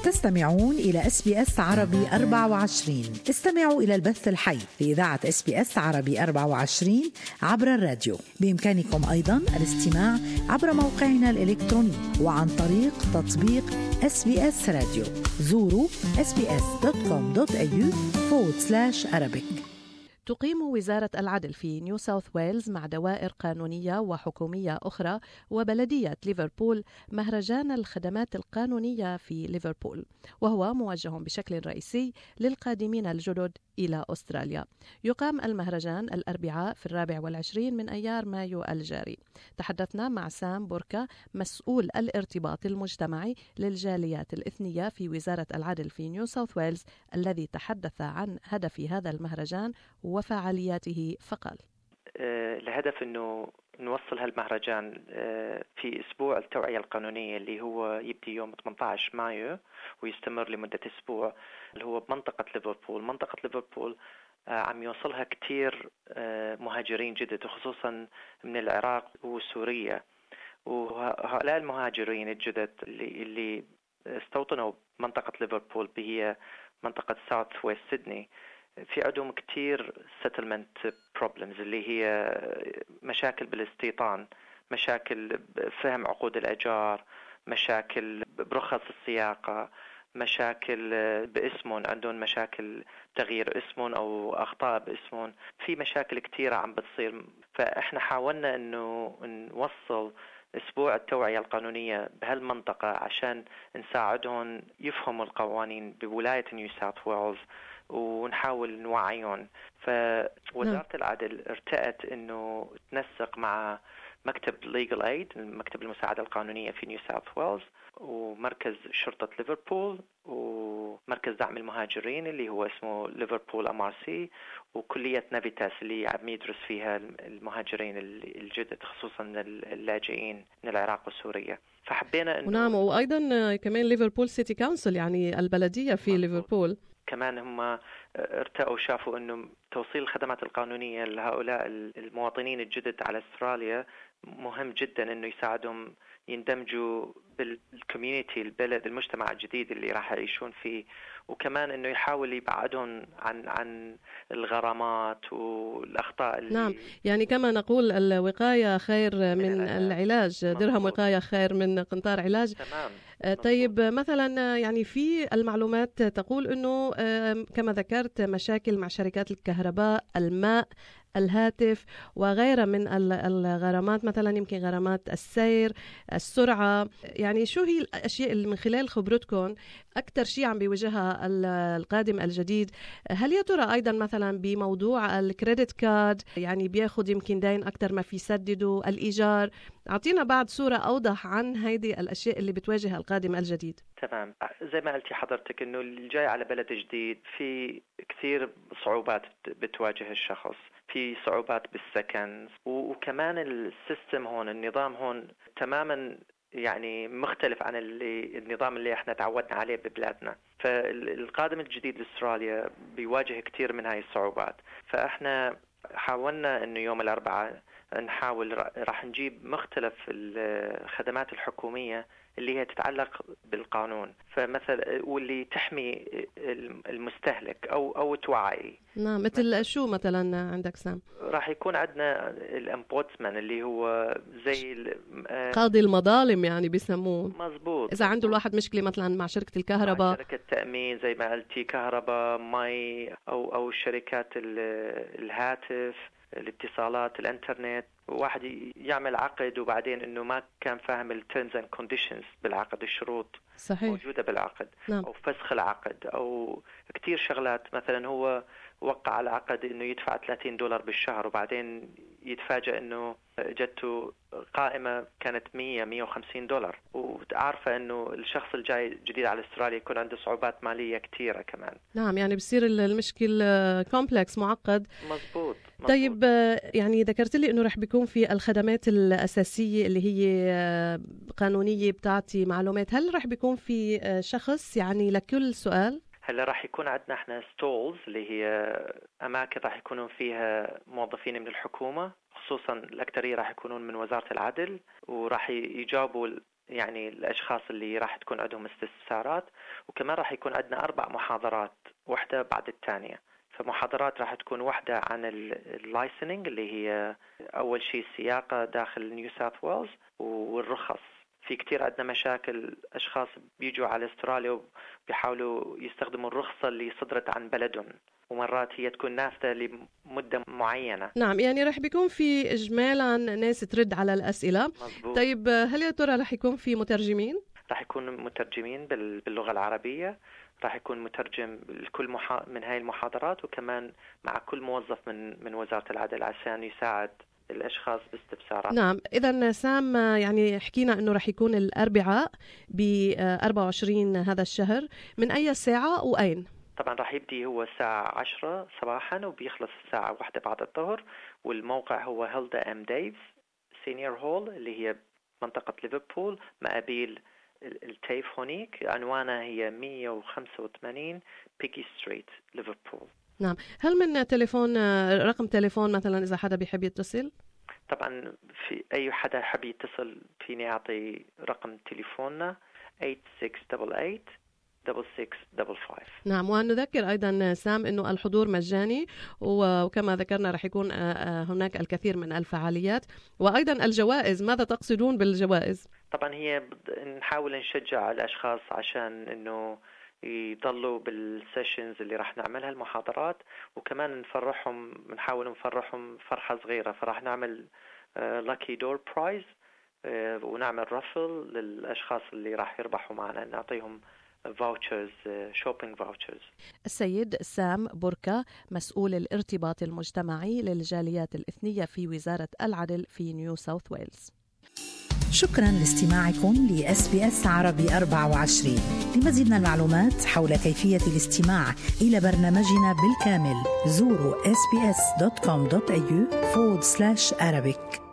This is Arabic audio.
تستمعون إلى SBS عربي 24. استمعوا إلى البث الحي لإذاعة SBS عربي 24 عبر الراديو. بإمكانكم أيضاً الاستماع عبر موقعنا الإلكتروني وعن طريق تطبيق SBS راديو. زوروا sbs.com.au/Arabic. تقيم وزارة العدل في نيو ساوث ويلز مع دوائر قانونية وحكومية أخرى وبلدية ليفربول مهرجان الخدمات القانونية في ليفربول، وهو موجه بشكل رئيسي للقادمين الجدد إلى أستراليا. يقام المهرجان الأربعاء في 24 من أيار مايو الجاري. تحدثنا مع سام بوركا، مسؤول الارتباط المجتمعي للجاليات الإثنية في وزارة العدل في نيو ساوث ويلز، الذي تحدث عن هدف هذا المهرجان وفعالياته فقال: الهدف أنه نوصل هالمهرجان في أسبوع التوعية القانونية اللي هو يبدأ يوم 18 مايو ويستمر لمدة أسبوع، اللي هو بمنطقة ليفربول. منطقة ليفربول عم يوصلها كتير مهاجرين جدد، خصوصا من العراق وسوريا، وهؤلاء المهاجرين الجدد اللي استوطنوا منطقة ليفربول هي منطقة ساوث ويست سيدني، في عندهم كتير settlement problems اللي هي مشاكل بالاستيطان، مشاكل بفهم عقود الأجار، مشاكل برخص السياقة، مشاكل باسمهم، عندهم مشاكل تغيير اسمهم أو أخطاء باسمهم، في مشاكل كتيرة عم بتصير. فإحنا حاولنا إنه نوصل أسبوع التوعية القانونية بهالمنطقة عشان نساعدهم يفهموا القوانين بولاية نيو ساوث ويلز ونحاول نوعيهم. فوزارة العدل ارتأت انه تنسق مع مكتب Legal Aid، مكتب المساعدة القانونية في نيو ساوث ويلز، ومركز شرطة ليفربول، ومركز دعم المهاجرين اللي هو اسمه ليفربول MRC، وكلية نافيتاس اللي عم يدرس فيها المهاجرين الجدد، خصوصا اللاجئين من العراق وسوريا. فحبينا انه نعم، وايضا كمان ليفربول سيتي كونسل، يعني البلدية في ليفربول كمان هم ارتأوا شافوا انه توصيل الخدمات القانونية لهؤلاء المواطنين الجدد على استراليا مهم جدا، انه يساعدهم يندمجوا بالكوميونيتي، البلد، المجتمع الجديد اللي راح يعيشون فيه، وكمان انه يحاول يبعدهم عن الغرامات والاخطاء اللي نعم، يعني كما نقول الوقاية خير من العلاج، درهم وقاية خير من قنطار علاج. تمام. طيب، مثلا يعني في المعلومات تقول أنه كما ذكرت مشاكل مع شركات الكهرباء، الماء، الهاتف وغيرها من الغرامات، مثلا يمكن غرامات السير، السرعة. يعني شو هي الأشياء اللي من خلال خبرتكم أكثر شيء عم بيواجهها القادم الجديد؟ هل يا ترى أيضا مثلا بموضوع الكريدت كارد، يعني بياخد يمكن دين أكثر ما في سدده، الإيجار؟ أعطينا بعد صورة أوضح عن هذه الأشياء اللي بتواجه القادم الجديد. تمام، زي ما قلتي حضرتك إنه الجاي على بلد جديد في كثير صعوبات بتواجه الشخص، في صعوبات بالسكن، وكمان السيستم هون، النظام هون تماما يعني مختلف عن النظام اللي احنا تعودنا عليه ببلادنا. فالقادم الجديد لاستراليا بيواجه كثير من هاي الصعوبات. فاحنا حاولنا انه يوم الأربعاء نحاول راح نجيب مختلف الخدمات الحكومية اللي هي تتعلق بالقانون، فمثل واللي تحمي المستهلك او توعي. نعم، مثل شو مثلا عندك سام؟ راح يكون عندنا الامبودسمان اللي هو زي قاضي المظالم يعني بيسموه. مزبوط. اذا عنده الواحد مشكله مثلا مع شركه الكهرباء، مع شركه تامين زي ما قلتي، كهرباء، مي، او شركات الهاتف، الاتصالات، الانترنت، واحد يعمل عقد وبعدين انه ما كان فاهم التيرمز اند كونديشنز بالعقد، الشروط صحيح موجوده بالعقد. نعم. او فسخ العقد، او كتير شغلات. مثلا هو وقع على عقد انه يدفع $30 بالشهر، وبعدين يتفاجأ انه جته قائمة كانت $150، وعارفة انه الشخص الجاي جديد على استراليا يكون عنده صعوبات مالية كتيرة كمان. نعم، يعني بصير المشكل كومبلكس، معقد. مزبوط. طيب، يعني ذكرت لي انه رح بيكون في الخدمات الأساسية اللي هي قانونية بتعطي معلومات. هل رح بيكون في شخص يعني لكل سؤال؟ هلا راح يكون عندنا احنا ستولز اللي هي اماكن راح يكونون فيها موظفين من الحكومة، خصوصا الاكثرية راح يكونون من وزارة العدل، وراح يجاوبوا يعني الأشخاص اللي راح تكون عندهم استفسارات. وكمان راح يكون عندنا 4 محاضرات واحدة بعد الثانية. فمحاضرات راح تكون واحدة عن اللايسننج اللي هي أول شيء السياقة داخل نيو ساوث ويلز والرخص. في كتير عندنا مشاكل، أشخاص بيجوا على أستراليا وبيحاولوا يستخدموا الرخصة اللي صدرت عن بلدهم، ومرات هي تكون نافذة لمدة معينة. نعم، يعني رح بيكون في إجمالا ناس ترد على الأسئلة. مزبوط. طيب هل يا ترى رح يكون في مترجمين؟ رح يكون مترجمين باللغة العربية، راح يكون مترجم لكل من هاي المحاضرات، وكمان مع كل موظف من وزارة العدل عشان يساعد الأشخاص باستفسارات. نعم، إذا سام يعني حكينا إنه رح يكون الأربعاء ب24 هذا الشهر، من أي ساعة وأين؟ طبعا راح يبدي هو الساعة 10 صباحا وبيخلص الساعة 1 بعد الظهر. والموقع هو هيلدا ام ديفز سينيور هول اللي هي منطقة ليفربول مقابل التيف هونيك. عنوانها هي 185 بيكي ستريت ليفربول. نعم، هل من تليفون رقم تليفون مثلا إذا حدا بيحب يتصل؟ طبعا في أي حدا حب يتصل فيني أعطي رقم تليفوننا 8688 6655. نعم، ونذكر أيضا سام أنه الحضور مجاني، وكما ذكرنا رح يكون هناك الكثير من الفعاليات، وأيضا الجوائز. ماذا تقصدون بالجوائز؟ طبعا هي نحاول نشجع الأشخاص عشان أنه يضلوا بالسيشنز اللي راح نعملها المحاضرات، وكمان نحاول نفرحهم فرحة صغيرة. فراح نعمل lucky door prize ونعمل رفل للأشخاص اللي راح يربحوا معنا، نعطيهم vouchers shopping vouchers. السيد سام بوركا، مسؤول الارتباط المجتمعي للجاليات الإثنية في وزارة العدل في نيو ساوث ويلز. شكرا لاستماعكم لSBS عربي 24. لمزيد من المعلومات حول كيفية الاستماع إلى برنامجنا بالكامل زوروا sbs.com.au/Arabic.